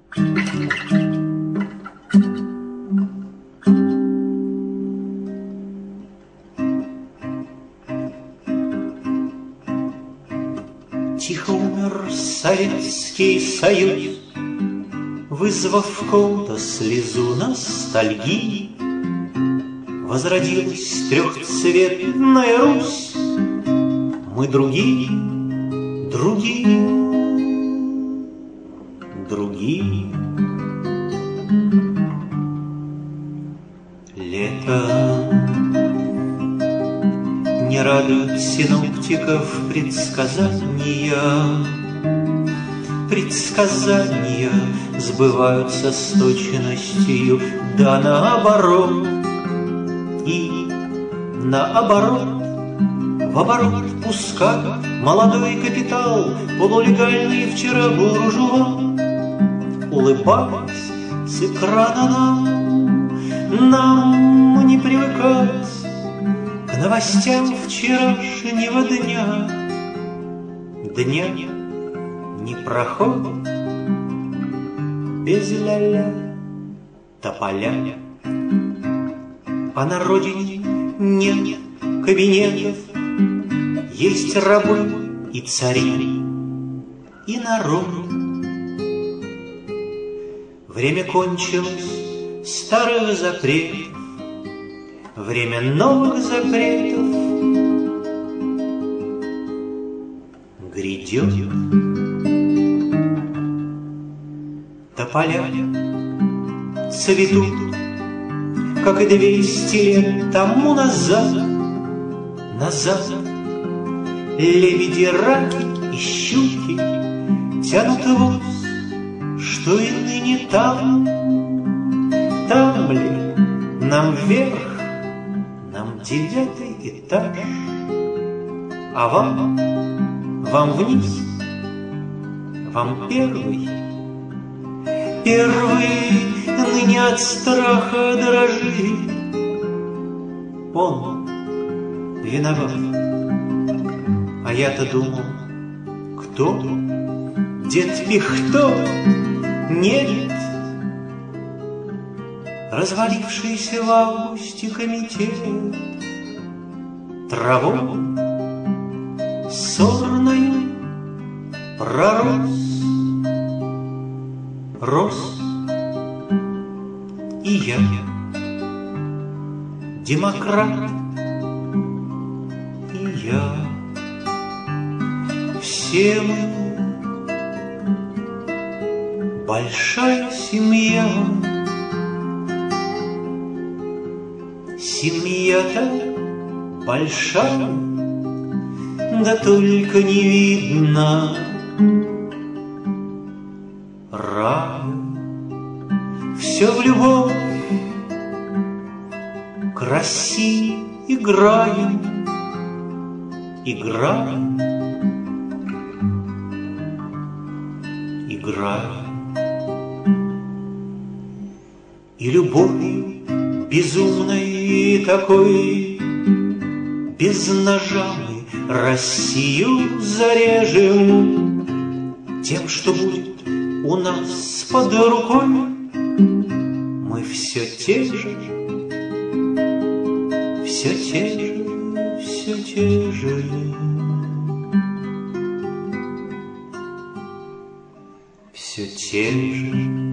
Тихо умер Советский Союз, вызвав в ком-то слезу ностальгии. Возродилась трехцветная Русь, мы другие, другие, другие. Лето не радует синоптиков предсказания. Предсказания сбываются с точностью, да наоборот. И наоборот, в оборот пускай молодой капитал, полулегальный вчера буржуа. Улыбаясь с экрана нам не привыкать к новостям вчерашнего дня. Дня не проходит без ля-ля тополя. А на родине нет кабинетов, есть рабы и цари, и народ. Время кончилось старых запретов, время новых запретов грядет. Тополя цветут, как и 200 лет тому назад. Назад лебеди, раки и щуки тянут воз, что и ныне там. Там ли нам вверх, нам 9-й этаж, а вам вниз, вам первый. Первый ныне от страха дрожит. Он виноват, а я-то думал, кто? Дед Пихто? Нет, развалившийся в августе комитет. Траву сорною пророс, рос и я, демократ, и я. Все мы большая семья. Семья-то большая, да только не видно рая. Все в любовь, к России играем, играем, играем. И любовью безумной такой, без ножа мы Россию зарежем. Тем, что будет у нас под рукой, мы все те же, все те же, все те же. Все те же.